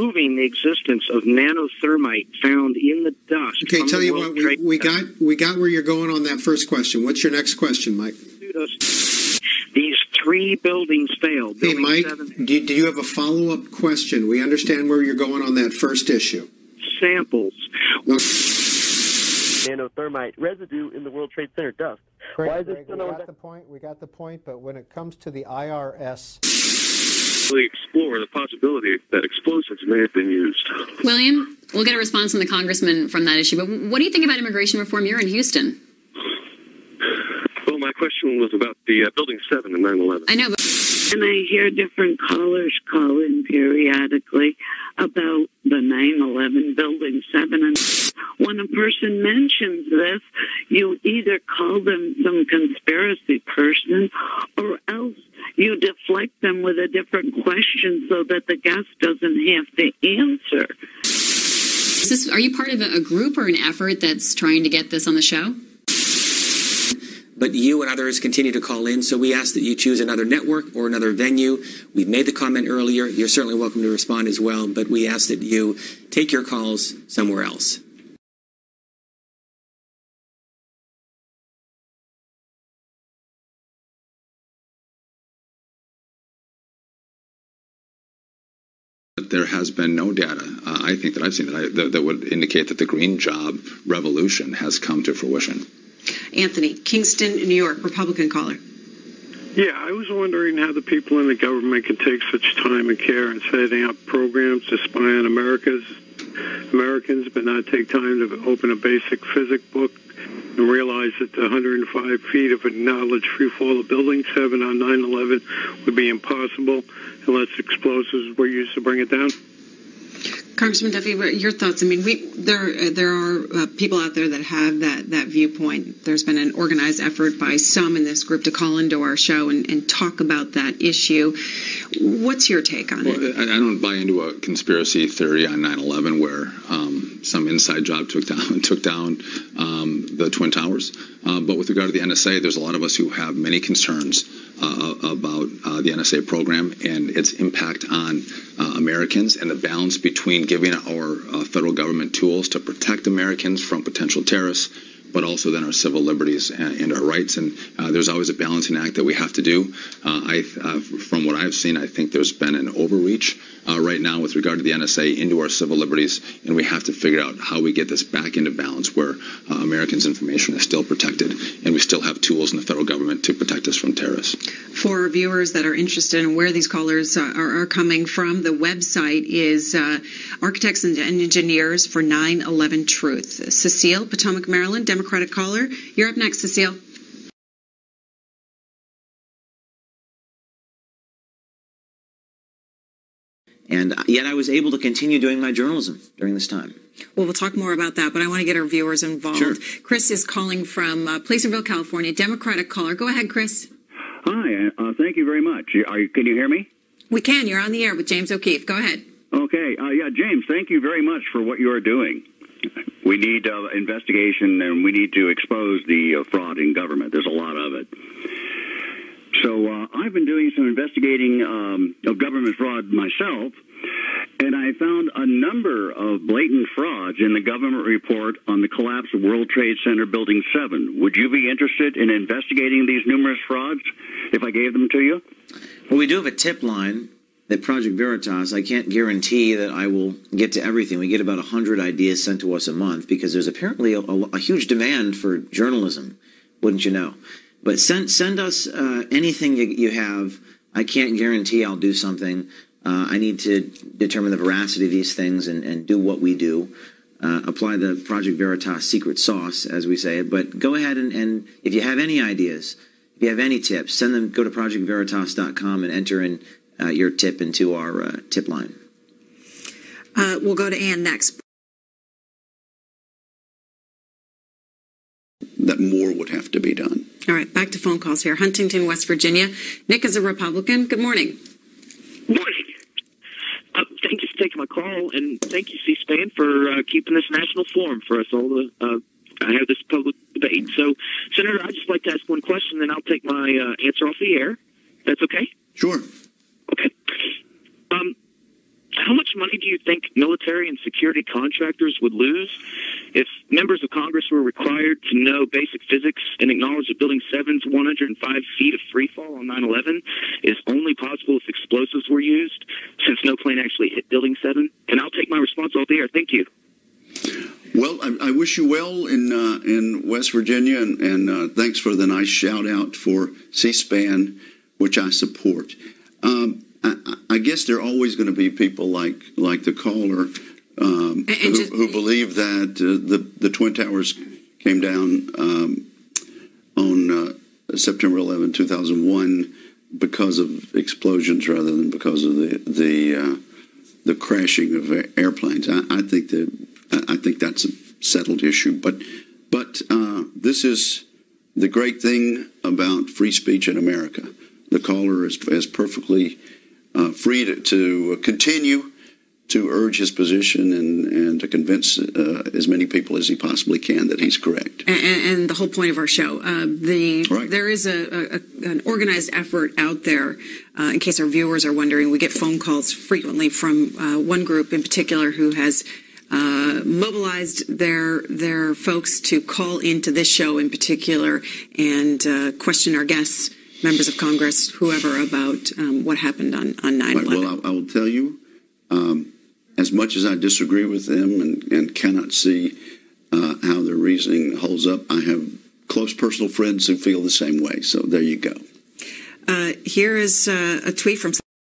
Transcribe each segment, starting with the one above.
proving the existence of nanothermite found in the dust. Okay, tell you what, we got where you're going on that first question. What's your next question, Mike? These 3 buildings failed. Hey, Mike, do you have a follow-up question? We understand where you're going on that first issue. Samples. Nanothermite residue in the World Trade Center dust. Why is it we got the point, but when it comes to the IRS... explore the possibility that explosives may have been used. William, we'll get a response from the congressman from that issue, but what do you think about immigration reform? You're in Houston. Well, my question was about the Building 7 and 9/11. I know, but... And I hear different callers call in periodically about the 9/11 Building 7. And when a person mentions this, you either call them some conspiracy person or else you deflect them with a different question so that the guest doesn't have to answer. Are you part of a group or an effort that's trying to get this on the show? But you and others continue to call in, so we ask that you choose another network or another venue. We've made the comment earlier. You're certainly welcome to respond as well, but we ask that you take your calls somewhere else. There has been no data, I think, that I've seen that would indicate that the green job revolution has come to fruition. Anthony, Kingston, New York, Republican caller. Yeah, I was wondering how the people in the government can take such time and care in setting up programs to spy on Americans, but not take time to open a basic physics book and realize that the 105 feet of acknowledged free fall of Building 7 on 9/11 would be impossible unless explosives were used to bring it down. Congressman Duffy, your thoughts? I mean, there are people out there that have that viewpoint. There's been an organized effort by some in this group to call into our show and talk about that issue. What's your take on it? I don't buy into a conspiracy theory on 9/11 where some inside job took down the Twin Towers. But with regard to the NSA, there's a lot of us who have many concerns about the NSA program and its impact on Americans and the balance between giving our federal government tools to protect Americans from potential terrorists, but also then our civil liberties and our rights. And there's always a balancing act that we have to do. From what I've seen, I think there's been an overreach right now with regard to the NSA into our civil liberties, and we have to figure out how we get this back into balance where Americans' information is still protected and we still have tools in the federal government to protect us from terrorists. For viewers that are interested in where these callers are coming from, the website is Architects and Engineers for 9/11 Truth. Cecile, Potomac, Maryland, Democratic caller. You're up next, Cecile. And yet I was able to continue doing my journalism during this time. Well, we'll talk more about that, but I want to get our viewers involved. Sure. Chris is calling from Placerville, California, Democratic caller. Go ahead, Chris. Hi, thank you very much. Can you hear me? We can. You're on the air with James O'Keefe. Go ahead. Okay. James, thank you very much for what you are doing. We need investigation, and we need to expose the fraud in government. There's a lot of it. So I've been doing some investigating of government fraud myself, and I found a number of blatant frauds in the government report on the collapse of World Trade Center Building 7. Would you be interested in investigating these numerous frauds if I gave them to you? Well, we do have a tip line at Project Veritas. I can't guarantee that I will get to everything. We get about 100 ideas sent to us a month because there's apparently a huge demand for journalism, wouldn't you know? But send us anything you have. I can't guarantee I'll do something. I need to determine the veracity of these things and do what we do. Apply the Project Veritas secret sauce, as we say. But go ahead and if you have any ideas, if you have any tips, send them. Go to projectveritas.com and enter in your tip into our tip line. We'll go to Ann next. That more would have to be done. All right, back to phone calls here. Huntington, West Virginia. Nick is a Republican. Good morning. Morning. Thank you for taking my call, and thank you, C-SPAN, for keeping this national forum for us all to have this public debate. So, Senator, I'd just like to ask one question, then I'll take my answer off the air. That's okay? Sure. Okay. how much money do you think military and security contractors would lose if members of Congress were required to know basic physics and acknowledge that Building 7's 105 feet of free fall on 9/11 is only possible if explosives were used, since no plane actually hit Building 7? And I'll take my response off the air. Thank you. Well, I wish you well in West Virginia, and thanks for the nice shout out for C-SPAN, which I support. I guess there are always going to be people like the caller who believe that the Twin Towers came down on September 11, 2001 because of explosions rather than because of the crashing of airplanes. I think that's a settled issue. But this is the great thing about free speech in America. The caller is perfectly free to continue to urge his position and to convince as many people as he possibly can that he's correct. And the whole point of our show, there is an organized effort out there. In case our viewers are wondering, we get phone calls frequently from one group in particular who has mobilized their folks to call into this show in particular and question our guests, members of Congress, whoever, about what happened on 9/11. Right, well, I will tell you, as much as I disagree with them and cannot see how their reasoning holds up, I have close personal friends who feel the same way. So there you go. Here is a tweet from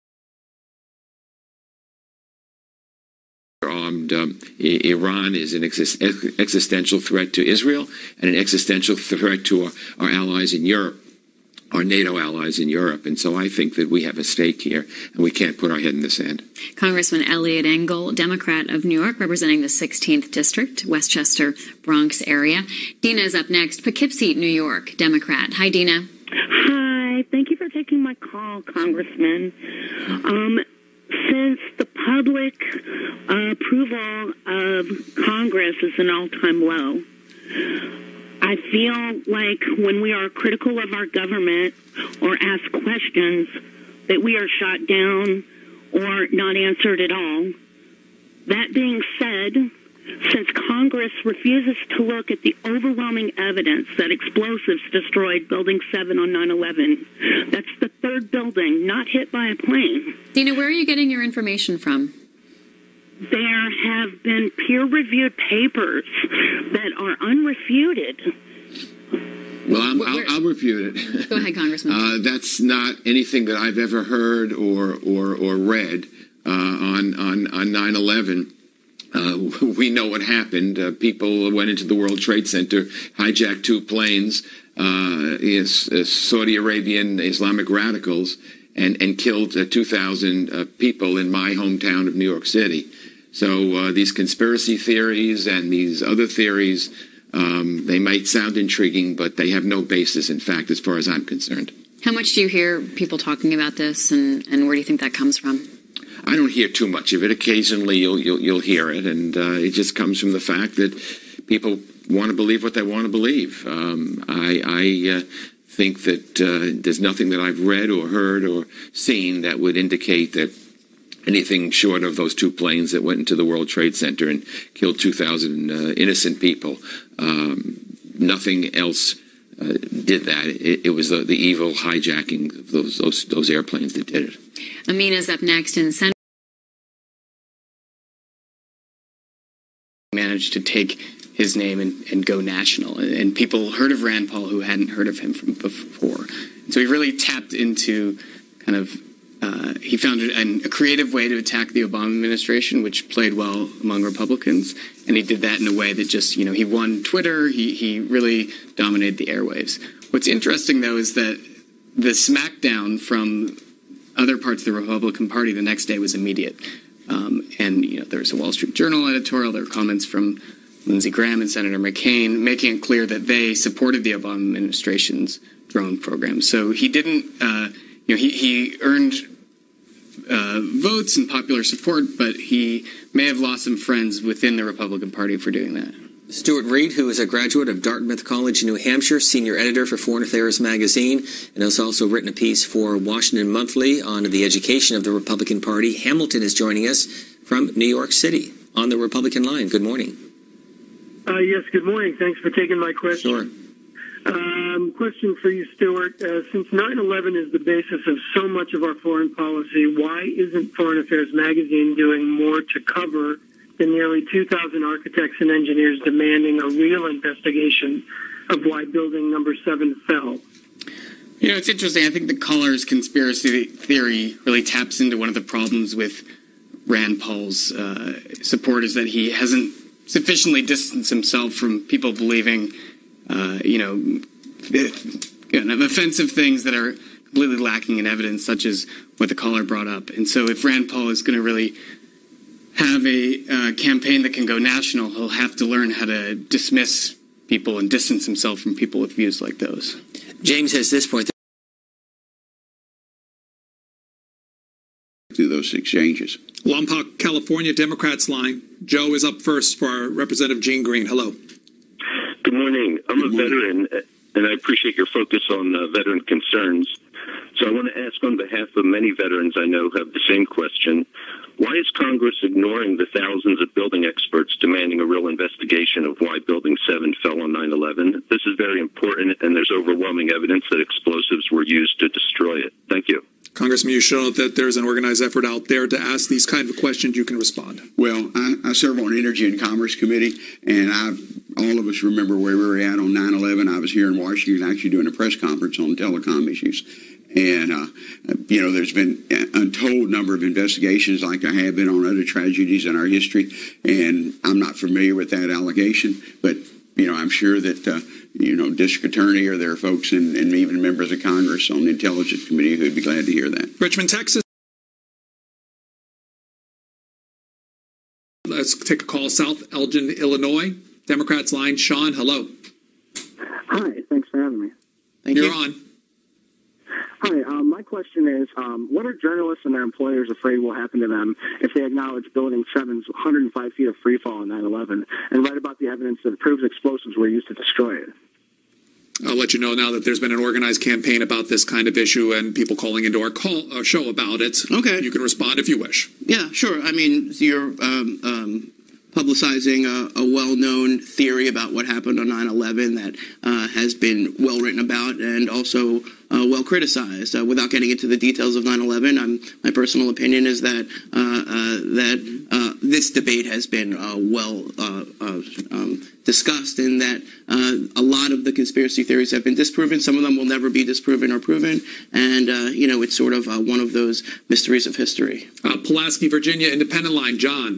armed. Iran is an existential threat to Israel and an existential threat to our allies in Europe, our NATO allies in Europe. And so I think that we have a stake here, and we can't put our head in the sand. Congressman Eliot Engel, Democrat of New York, representing the 16th District, Westchester, Bronx area. Dina is up next, Poughkeepsie, New York, Democrat. Hi, Dina. Hi. Thank you for taking my call, Congressman. Since the public approval of Congress is an all-time low, I feel like when we are critical of our government or ask questions that we are shot down or not answered at all. That being said, since Congress refuses to look at the overwhelming evidence that explosives destroyed Building 7 on 9/11, that's the third building not hit by a plane. Dina, where are you getting your information from? There have been peer-reviewed papers that are unrefuted. Well, I'll refute it. Go ahead, Congressman. That's not anything that I've ever heard or read on 9/11. We know what happened. People went into the World Trade Center, hijacked two planes, Saudi Arabian Islamic radicals, and killed 2,000 people in my hometown of New York City. So these conspiracy theories and these other theories, they might sound intriguing, but they have no basis in fact, as far as I'm concerned. How much do you hear people talking about this, and where do you think that comes from? I don't hear too much of it. Occasionally you'll hear it, and it just comes from the fact that people want to believe what they want to believe. I think that there's nothing that I've read or heard or seen that would indicate that anything short of those two planes that went into the World Trade Center and killed 2,000 innocent people, nothing else did that. It was the evil hijacking of those airplanes that did it. Amina's up next in Senator. Managed to take his name and go national, and people heard of Rand Paul who hadn't heard of him from before. So he really tapped into kind of he found a creative way to attack the Obama administration, which played well among Republicans, and he did that in a way that just, he won Twitter. He really dominated the airwaves. What's interesting though is that the smackdown from other parts of the Republican Party the next day was immediate. And there was a Wall Street Journal editorial. There were comments from Lindsey Graham and Senator McCain making it clear that they supported the Obama administration's drone program. So he didn't, he earned votes and popular support, but he may have lost some friends within the Republican Party for doing that. Stuart Reed, who is a graduate of Dartmouth College in New Hampshire, senior editor for Foreign Affairs magazine, and has also written a piece for Washington Monthly on the education of the Republican Party. Hamilton is joining us from New York City on the Republican line. Good morning. Yes, good morning. Thanks for taking my question. Sure. Question for you, Stuart. Since 9/11 is the basis of so much of our foreign policy, why isn't Foreign Affairs magazine doing more to cover the nearly 2,000 architects and engineers demanding a real investigation of why building number 7 fell? You know, it's interesting. I think the Collar's conspiracy theory really taps into one of the problems with Rand Paul's support, is that he hasn't sufficiently distanced himself from people believing, offensive things that are completely lacking in evidence, such as what the Collar brought up. And so if Rand Paul is going to really have a campaign that can go national, he'll have to learn how to dismiss people and distance himself from people with views like those. James has this point. Through those exchanges. Lompoc, California, Democrats line. Joe is up first for our Representative Gene Green. Hello. Good morning. I'm a veteran, and I appreciate your focus on veteran concerns. So I want to ask on behalf of many veterans I know have the same question. Why is Congress ignoring the thousands of building experts demanding a real investigation of why Building 7 fell on 9/11? This is very important, and there's overwhelming evidence that explosives were used to destroy it. Thank you. Congressman, you show that there's an organized effort out there to ask these kind of questions. You can respond. Well, I serve on Energy and Commerce Committee, and all of us remember where we were at on 9/11. I was here in Washington actually doing a press conference on telecom issues. And, there's been an untold number of investigations like there have been on other tragedies in our history. And I'm not familiar with that allegation, but, I'm sure that, District Attorney or there are folks and even members of Congress on the Intelligence Committee who'd be glad to hear that. Richmond, Texas. Let's take a call south. Elgin, Illinois. Democrats line. Sean, hello. Hi, thanks for having me. You're on. Hi, my question is, what are journalists and their employers afraid will happen to them if they acknowledge Building 7's 105 feet of freefall on 9/11 and write about the evidence that proves explosives were used to destroy it? I'll let you know now that there's been an organized campaign about this kind of issue and people calling into our show about it. Okay. You can respond if you wish. Yeah, sure. I mean, you're publicizing a well-known theory about what happened on 9/11 that has been well written about and also well criticized. Without getting into the details of 9/11, my personal opinion is that this debate has been well discussed, and that a lot of the conspiracy theories have been disproven. Some of them will never be disproven or proven, and it's sort of one of those mysteries of history. Pulaski, Virginia, Independent line. John.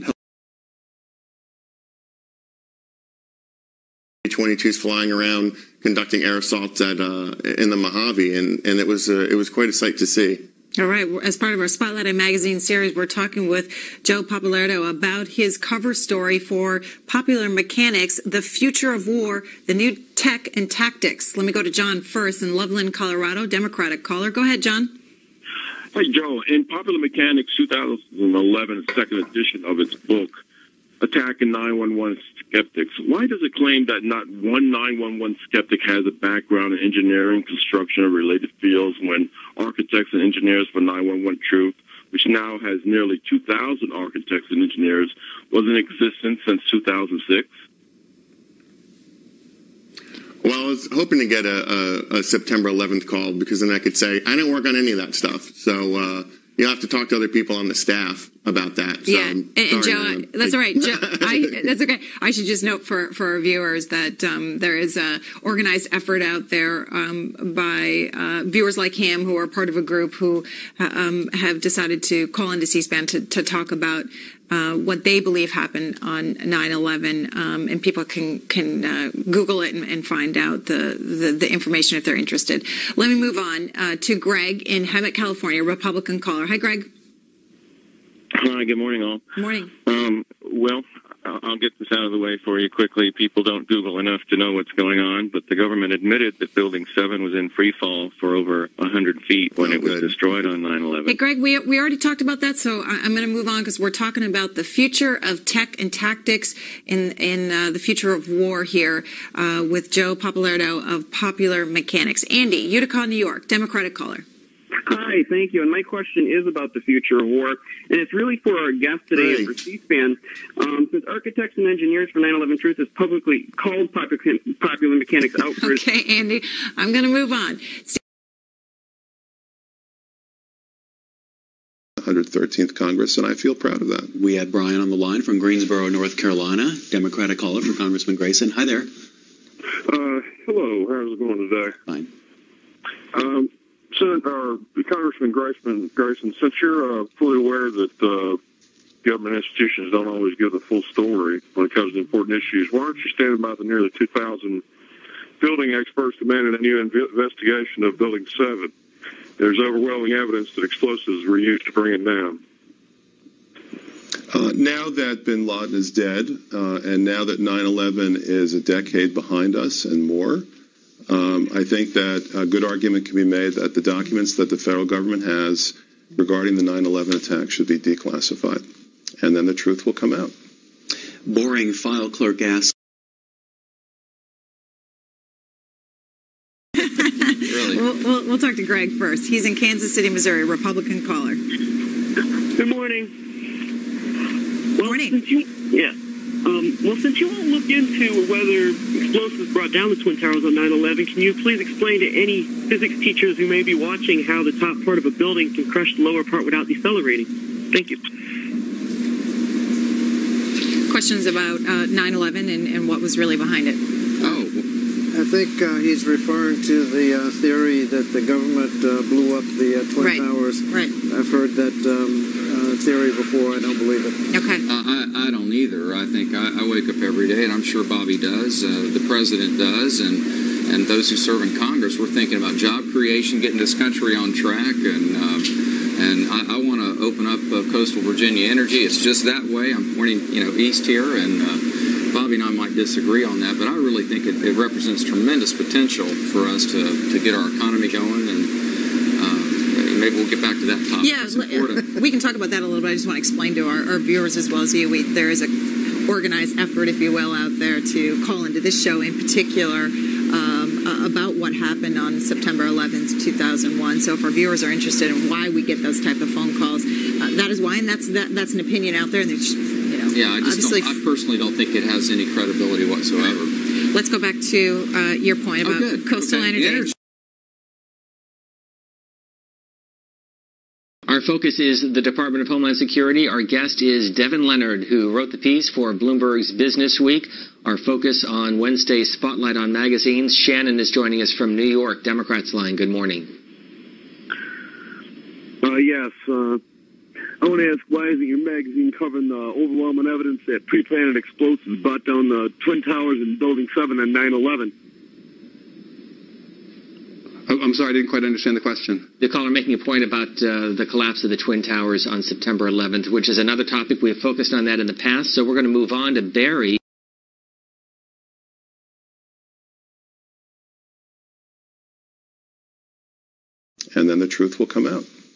22s flying around conducting air assaults in the Mojave, and it was quite a sight to see. All right. As part of our Spotlight Magazine series, we're talking with Joe Populardo about his cover story for Popular Mechanics, The Future of War, the New Tech and Tactics. Let me go to John first in Loveland, Colorado, Democratic caller. Go ahead, John. Hi, Joe. In Popular Mechanics 2011 second edition of its book, Attacking 911 Skeptics, why does it claim that not one 911 skeptic has a background in engineering, construction, or related fields when Architects and Engineers for 911 Truth, which now has nearly 2,000 architects and engineers, was in existence since 2006? Well, I was hoping to get a September 11th call, because then I could say, I didn't work on any of that stuff. So you'll have to talk to other people on the staff about that. So yeah, and Joe, that's all right. Joe, that's okay. I should just note for our viewers that there is a organized effort out there by viewers like him who are part of a group who have decided to call into C-SPAN to talk about what they believe happened on 9/11, and people can Google it and find out the information if they're interested. Let me move on to Greg in Hemet, California, Republican caller. Hi, Greg. Hi, good morning, all. Good morning. Well, I'll get this out of the way for you quickly. People don't Google enough to know what's going on, but the government admitted that Building 7 was in free fall for over 100 feet when it was destroyed on 9/11. Hey, Greg, we already talked about that, so I'm going to move on because we're talking about the future of tech and tactics in the future of war here with Joe Papalardo of Popular Mechanics. Andy, Utica, New York, Democratic caller. Hi, thank you. And my question is about the future of war, and it's really for our guest today and for C-SPAN. Since architects and engineers for 9/11 Truth has publicly called Popular Mechanics out for Okay, Andy, I'm going to move on. 113th Congress, and I feel proud of that. We have Brian on the line from Greensboro, North Carolina, Democratic caller for Congressman Grayson. Hi there. Hello, how's it going today? Fine. Congressman Grayson, since you're fully aware that government institutions don't always give the full story when it comes to important issues, why aren't you standing by the nearly 2,000 building experts demanding a new investigation of Building 7? There's overwhelming evidence that explosives were used to bring it down. Now that bin Laden is dead, and now that 9/11 is a decade behind us and more, I think that a good argument can be made that the documents that the federal government has regarding the 9/11 attack should be declassified, and then the truth will come out. Boring file clerk asks. Really? We'll talk to Greg first. He's in Kansas City, Missouri, Republican caller. Good morning. Morning. Since you all look into whether explosives brought down the Twin Towers on 9/11, can you please explain to any physics teachers who may be watching how the top part of a building can crush the lower part without decelerating? Thank you. Questions about 9/11 and what was really behind it? I think he's referring to the theory that the government blew up the Twin Towers. Right. I've heard that theory before. I don't believe it. Okay. I don't either. I think I wake up every day, and I'm sure Bobby does, the president does, and those who serve in Congress. We're thinking about job creation, getting this country on track, and I want to open up coastal Virginia energy. It's just that way. I'm pointing, east here, and Bobby and I might disagree on that, but I really think it represents tremendous potential for us to get our economy going, and maybe we'll get back to that topic. Yeah, we can talk about that a little bit. I just want to explain to our viewers as well as you, there is an organized effort, if you will, out there to call into this show in particular about what happened on September 11th, 2001. So if our viewers are interested in why we get those type of phone calls, that is why, and that's an opinion out there, and there's Yeah, I personally don't think it has any credibility whatsoever. Let's go back to your point about coastal energy. Our focus is the Department of Homeland Security. Our guest is Devin Leonard, who wrote the piece for Bloomberg's Business Week. Our focus on Wednesday's Spotlight on Magazines. Shannon is joining us from New York, Democrats Line. Good morning. Yes. I want to ask, why isn't your magazine covering the overwhelming evidence that pre-planned explosives brought down the Twin Towers in Building 7 on 9/11? I'm sorry, I didn't quite understand the question. The caller making a point about the collapse of the Twin Towers on September 11th, which is another topic. We have focused on that in the past, so we're going to move on to Barry. And then the truth will come out.